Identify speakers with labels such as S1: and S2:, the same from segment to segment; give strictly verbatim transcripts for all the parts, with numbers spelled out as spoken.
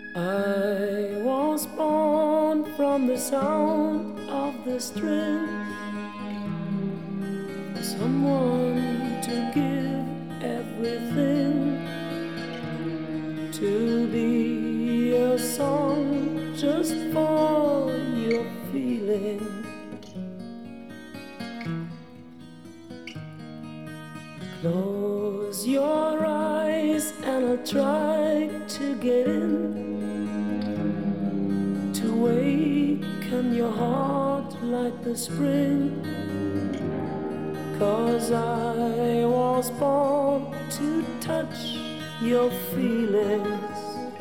S1: I was born from the sound of the string, for someone to give everything, to be a song just for your feeling. Close your eyes and I'll try to get in, to waken your heart like the spring. 'Cause I was born to touch your feelings.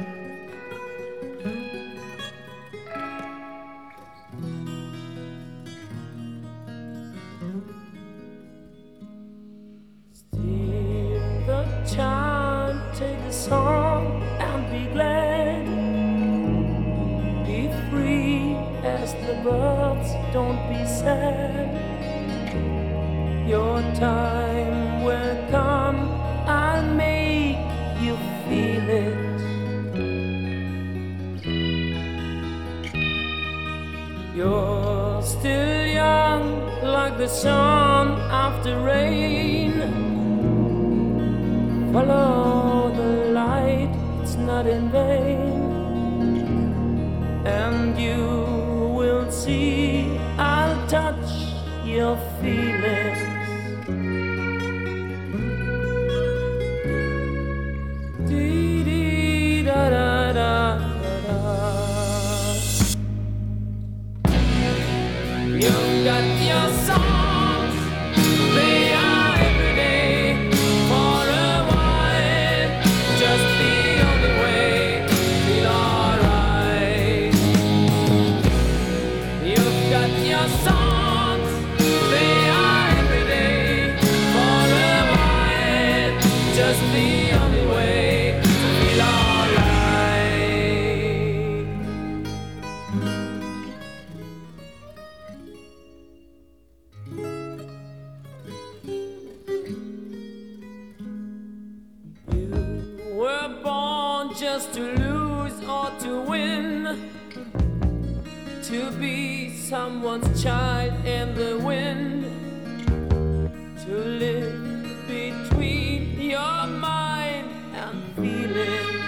S1: Steal the time, take the song and be glad. Be free as the birds, don't be sad. Your time will come, I'll make you feel it. You're still young, like the sun after rain. Follow the light, it's not in vain. And you will see, I'll touch your feelings. Dee dee da da da da da. You've got your songs, they are every day. For a while, just the only way to feel alright. You've got your songs, they are every day. For a while, just the only way to feel alright. You were born just to lose or to win, to be someone's child in the wind, to live between your mind and feelings.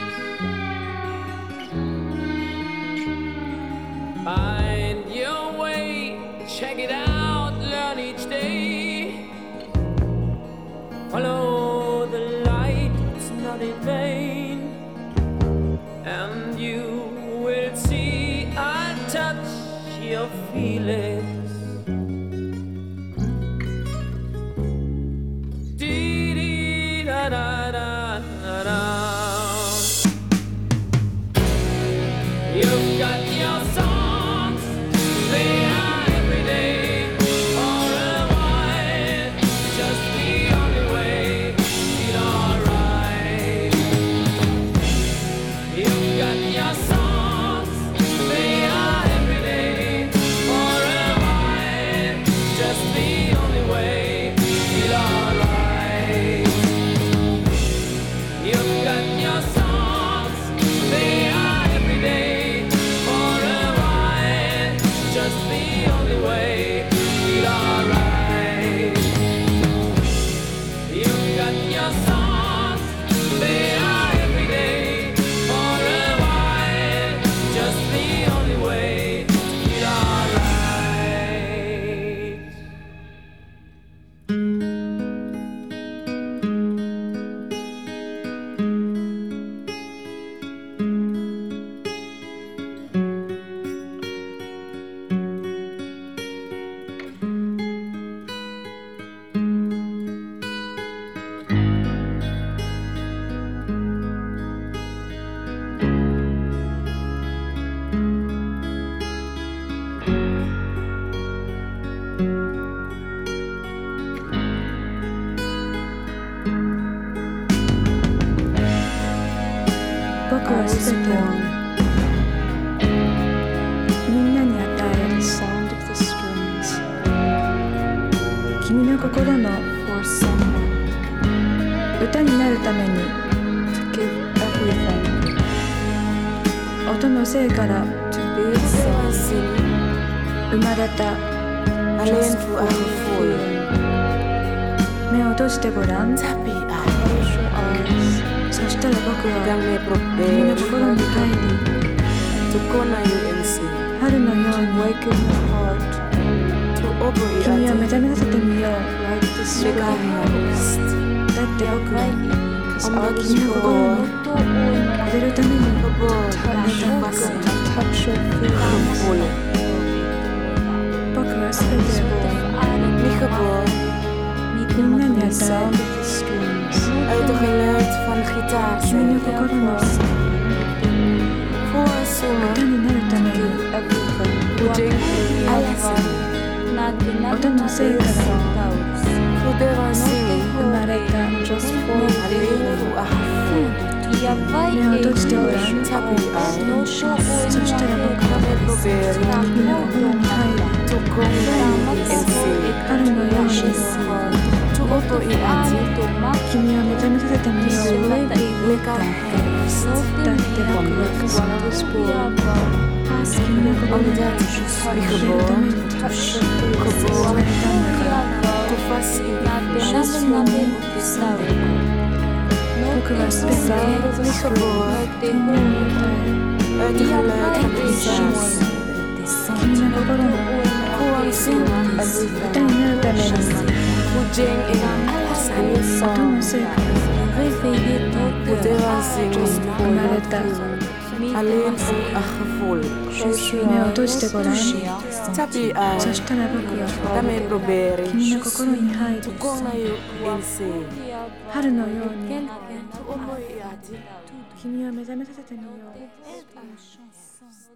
S1: Find your way, check it out, learn each day. Follow the light, it's not in vain. And you will see, I'll touch your feelings. Dee dee da da da da da. You've got your songs, they are every day. For a while, just the only way to feel alright. You've got your songs, they are every day. For a while, just the only way to feel alright. You've got your songs, they are every day. For a while, just the only way to feel alright. You've got your songs, they are every day. For a while, just the only way to feel alright.
S2: I was born. みんなに与える sound of the strings. 君の心の for someone. 歌になるために to give everything. 音のせいから
S3: to be seen
S2: 生まれた
S3: alleen voor een gevoel.
S2: 目を閉じてごらん
S3: Tapi ay,
S2: そしたら僕は
S3: dan may
S2: 君の
S3: probeer
S2: 心に入り
S3: to kona yung insane.
S2: 春のように
S3: Wake in your heart to operate
S2: 君を目
S3: at
S2: 覚めさせてみよう
S3: like the spring harvest.
S2: だって僕は
S3: Omdat
S2: 君
S3: je
S2: の心に
S3: gewoon
S2: 触れるために
S3: geboren
S2: touch
S3: was gevoel.
S2: 僕はすべてを
S3: Niet geboren
S2: みんなに与え
S3: uit het geluid van de gitaar.
S2: 君の心の
S3: Voor een zomer
S2: 歌になるために
S3: pudding alles.
S2: 音のせいから
S3: Probeer een zingen
S2: 生まれた
S3: alleen voor een gevoel.
S2: 目を閉じてごらん
S3: Tapi ay,
S2: そしたら僕は
S3: dan probeer
S2: 君の心に入り
S3: to kona yung insane.
S2: 春のように
S3: To operate at
S2: 君を目覚めさせてみよう
S3: lekker herfst.
S2: だって僕は君の心に
S3: Omdat je
S2: 触れるため
S3: geboren
S2: に生まれ
S3: geboren
S2: たんだから
S3: to vast in
S2: 僕はすべて
S3: niet geboren
S2: 君に与
S3: uit het geluid van de gitaar.
S2: え君の心の
S3: Gewoon zingen
S2: 歌になるために
S3: pudding in alles en
S2: 音のせいから
S3: probeer een zingen
S2: 生まれた
S3: alleen voor een gevoel.
S2: 目を閉じてごらん
S3: Tapi ay,
S2: そしたら僕は
S3: daarmee probeer
S2: 君
S3: ik
S2: の心に入り
S3: kona yung insane.
S2: 春のように
S3: To operate at
S2: 君を目覚めさせてみよう